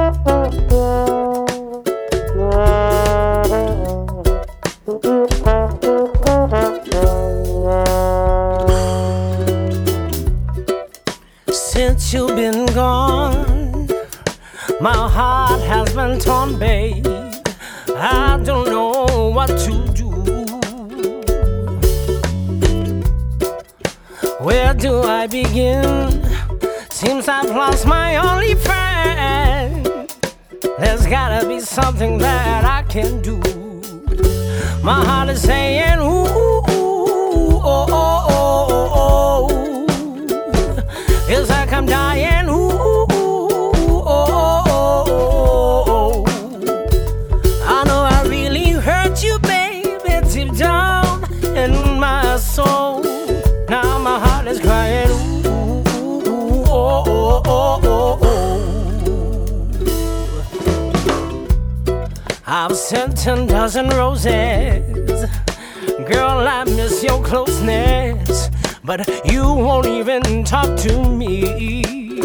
Since you've been gone, my heart has been torn, babe. I don't know what to do. Where do I begin? Seems I've lost my only friend. There's gotta be something that I can do. My heart is saying, ooh, oh, oh, oh, oh, oh. Feels like I'm dying, ooh, oh, oh, oh, oh. I know I really hurt you, baby, deep down in my soul. Now my heart is crying, ooh, oh, oh, oh, oh, oh. I've sent 10 dozen roses. Girl, I miss your closeness, but you won't even talk to me.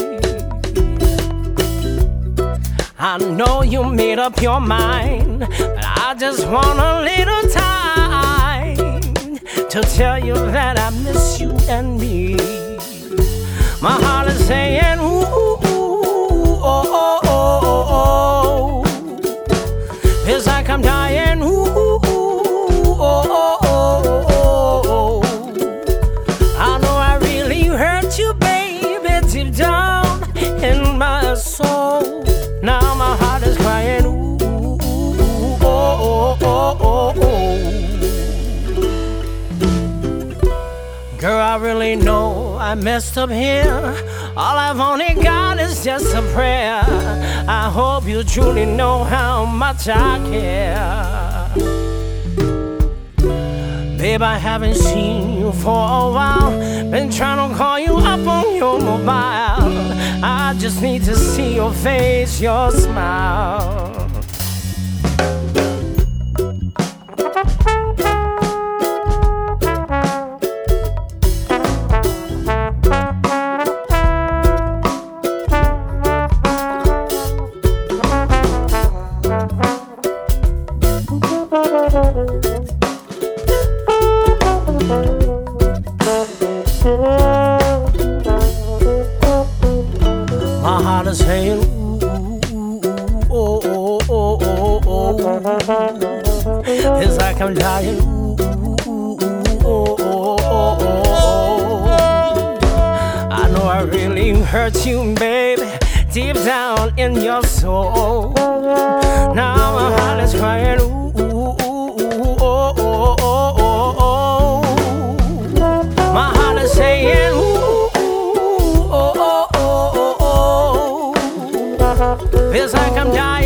I know you made up your mind, but I just want a little time to tell you that I miss you and me. My heart is saying, ooh, oh, oh, oh, oh, oh. Feels like I'm dying, ooh, oh, oh, oh, oh. I know I really hurt you, baby, deep down in my soul. Now my heart is crying, ooh, oh, oh, oh, oh. Girl, I really know I messed up here. All I've only got is just a prayer. I hope you truly know how much I care. Babe, I haven't seen you for a while. Been trying to call you up on your mobile. I just need to see your face, your smile. My heart is saying, ooh, oh, oh, oh, oh, oh. It's like I'm dying, ooh, oh, oh, oh, oh. I know I really hurt you, baby, deep down in your soul. Now my heart is crying, ooh, oh, oh, oh, oh, oh. My heart is saying, ooh, oh, oh, oh, oh, oh. Feels like I'm dying.